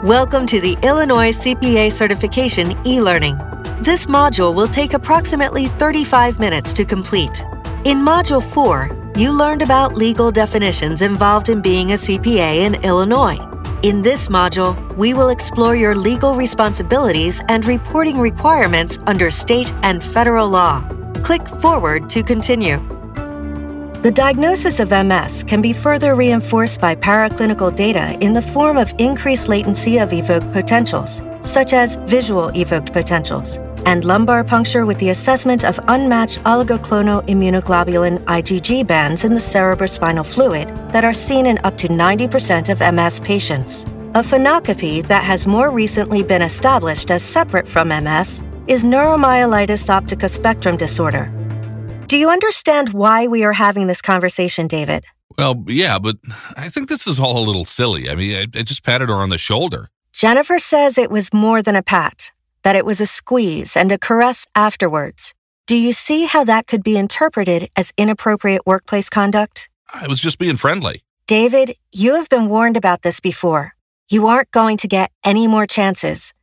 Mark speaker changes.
Speaker 1: Welcome to the Illinois CPA Certification e-learning. This module will take approximately 35 minutes to complete. In Module 4, you learned about legal definitions involved in being a CPA in Illinois. In this module, we will explore your legal responsibilities and reporting requirements under state and federal law. Click Forward to continue. The diagnosis of MS can be further reinforced by paraclinical data in the form of increased latency of evoked potentials, such as visual evoked potentials, and lumbar puncture with the assessment of unmatched oligoclonal immunoglobulin IgG bands in the cerebrospinal fluid that are seen in up to 90% of MS patients. A phenocopy that has more recently been established as separate from MS is neuromyelitis optica spectrum disorder. Do you understand why we are having this conversation, David?
Speaker 2: Well, yeah, but I think this is all a little silly. I mean, I just patted her on the shoulder.
Speaker 1: Jennifer says it was more than a pat, that it was a squeeze and a caress afterwards. Do you see how that could be interpreted as inappropriate workplace conduct?
Speaker 2: I was just being friendly.
Speaker 1: David, you have been warned about this before. You aren't going to get any more chances.